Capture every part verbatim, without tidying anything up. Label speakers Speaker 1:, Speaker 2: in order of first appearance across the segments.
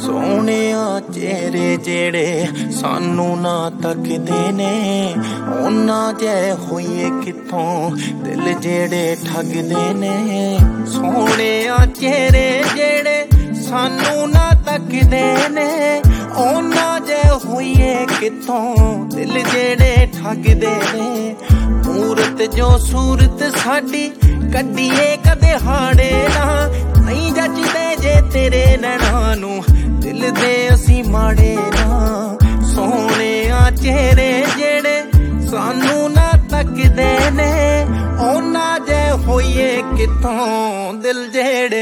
Speaker 1: सोहणिया चेहरे जेड़े सानू ना तकदे ने उन्ना जे होइए किथों दिल जेड़े ठगदे ने। सोहणिया चेहरे जेड़े सानू ना तकदे ने उन्ना जे होइए किथों दिल जेड़े ठगदे ने। मूरत जो सूरत साडी कड्डीए कदे हाड़े ना नहीं जचदे जे तेरे नैना नू दिल दे असी माड़े ना। सोहणिया चेहरे जेड़े सानू ना तकदे ने उन्ना जे होइए किथों दिल जेड़े।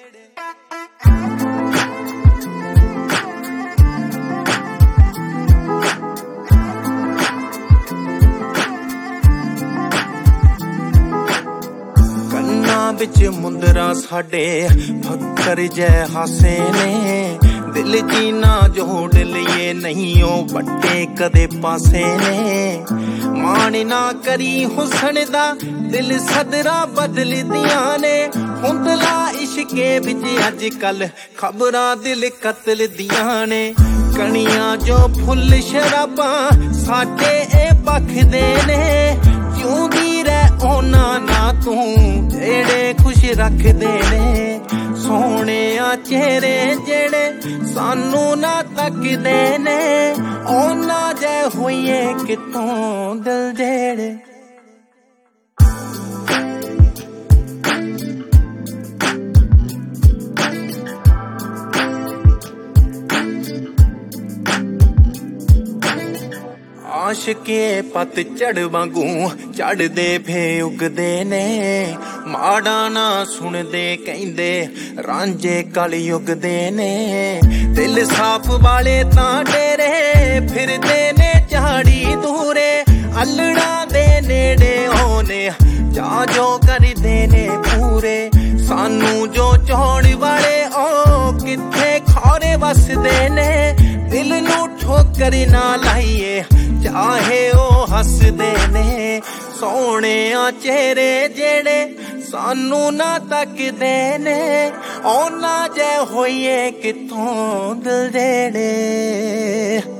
Speaker 1: बिच मुंदरा साडे फक्कर जै हासे ने दिल जीना जोड़ लिए नहीं ओ बट्टे कदे पासे ने। मान ना करी हुसन दा दिल सदरा बदल दियां ने हुंदला इश्के बिच अज कल खबरां दिल कतल दियां ने। कणियां जो फुल शराबां साडे ए बखदे ने जिउंदी रह ओना ना तू जेड़े खुश रखदे ने। सोहणिया चेहरे जेड़े सानू ना तकदे ने उन्ना जे होइए किथों दिल जेड़े। आशके पत चढ़ वांगू चढ़दे फे उगदे ने माड़ा ना सुनदे कहिंदे रांझे कल युगदे ने। दिल साफ वाले तां डेरे फिरदे ने झाड़ी दूरे अल्लड़ा दे नेड़े होने जा जो करदे ने पूरे। सानू जो चौड़ वाले ओ किथे खौरे वसदे ने दिल नू ठोकर ना लाइए चाहे ओ हसदे ने। सोहणिया चेहरे जेड़े सानू ना तकदे ने उन्ना जे होइए किथों दिल जेड़े।